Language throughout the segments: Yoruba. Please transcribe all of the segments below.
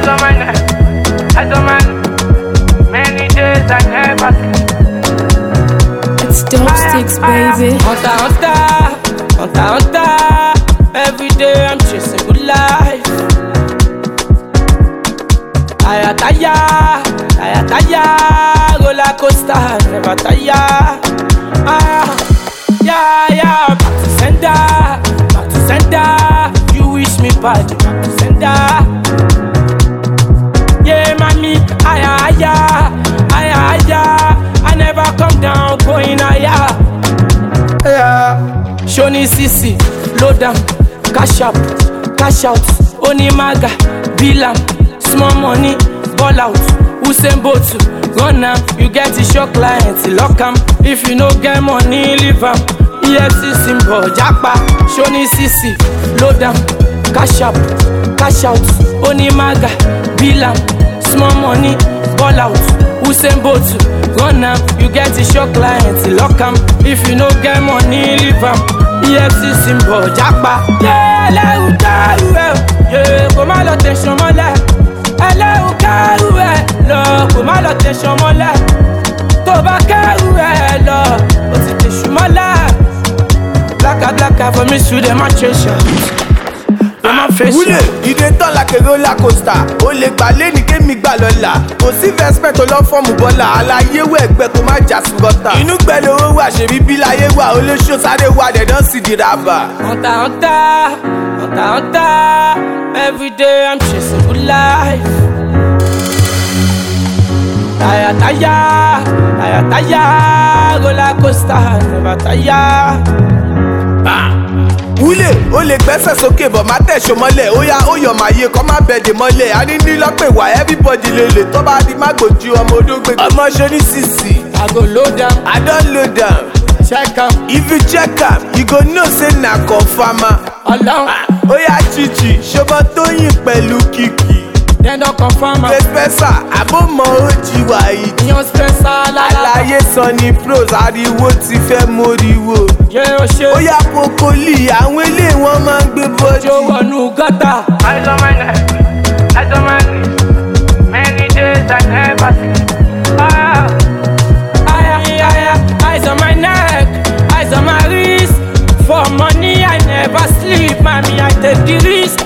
on my neck, eyes on my neck. Many days I never sleep. It's dope sticks, baby. Hunter, hunter, hunter, hunter. Every day I'm chasing good life. Tire, tire, tire, tire. Roller coaster, never tire. Yeah, back to sender, back to sender. You wish me bad, back to sender. Yeah, mommy, higher. I never come down, going higher. Yeah, Shoni Sisi, low down, cash up, cash out. Onimaga, Bilam, small money, ball out. Usain Bolt, run now, you get it, your client, lock 'em. If you no get money, leave 'em. EFC symbol, Japa, Shoni Sisi, low down, cash up, cash out. Onimaga, Bilam, small money, ball out. Usain Bolt, run now, you get it, your client, lock 'em. If you no get money, leave 'em. EFC symbol, Japa. Yeah, yeah, come on, attention, my love. Hello, Karuwe, love, come on, attention, my love. Toba Karuwe, love, but it is my love. Black, for me, shoot them, my treasure. Wúlé, ìdè tán like a roller coaster. O lè gbà lẹ́ni kémi gbà lọ́la. Kò sí investment tó lọ́ fọ́ọ̀mù bọ́lá. Aláyé wẹ̀ ẹgbẹ́ kó má jà sí gọ́tà. Inú gbẹ lówó wà ṣèbí bí láyé wà. Olóṣó sáré wà dẹ̀dán sì di rábà. Hunter. Every day I'm chasing good life. Tire. Roller coaster, never tire. Wúlé, o lè gbẹ́sẹ̀ sókè bọ̀ má tẹ̀sọ̀ mọ́lẹ̀. Ó yá ó yọ̀ máa yé kọ́ má bẹ̀dẹ̀ mọ́lẹ̀. A ní lọ́pẹ̀ wá everybody lele. Tó bá di má gbòjú ọmọ odógbè. Ọmọ Shoni Sisi, I go low down, I don load down. check am. If you check am, you go know say na confirmer. Along, Ó yá chichi, ṣọmọ Tóyìn pẹ̀lú Kìkì. then don't confirm am. Pẹ́sà, àbọ̀mọ̀ ojì wàyí. Yan special Àlàyé sọ ni pros, ariwo ti fẹ́ móríwó. Yeah, ṣe. Ó yá pokoli, àwọn ilé wọn máa ń gbé bọ́jú. Ojo wọnú gọ́tà. Eyes on my neck, eyes on my neck. Many days I never sleep. Eyes on my neck, eyes on my wrist. For money I never sleep, mommy I take the risk.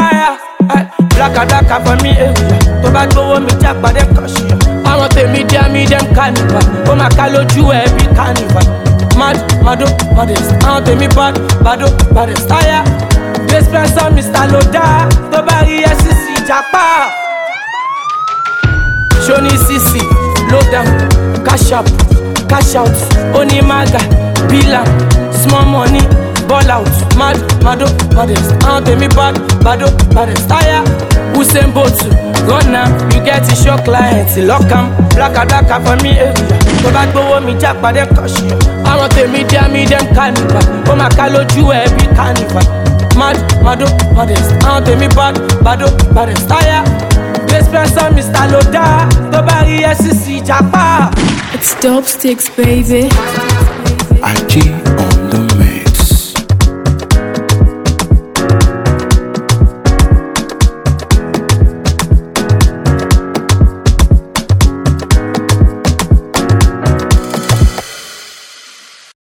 Black for me, tó bá gbówó mi jápa dem kàn ṣe. Àwọn tèmi dí àmì dem carnival, ó máa ká lójú ẹ̀ bí carnival. Mado, modest, àwọn tèmi baddest, tire. Dispenser Mr. Loda, tó bá rí SCC jápa. Shoni Sisi, low down, cash up, cash out. Onimaga, Bilam, small money, ball out. Mado, modest, àwọn tèmi baddest, tire. Usain Bolt, run now, you get it, your client, lock 'em. Black for me, tó bá gbówó mi jápa dem kàn ṣe. Àwọn tèmi dí àmì dem carnival, ó máa ká lójú ẹ̀ bí carnival. Mado, modest, àwọn tèmi baddest, tire. Dispenser Mr. Loda, tó bá rí SCC jápa. It's dope sticks, baby.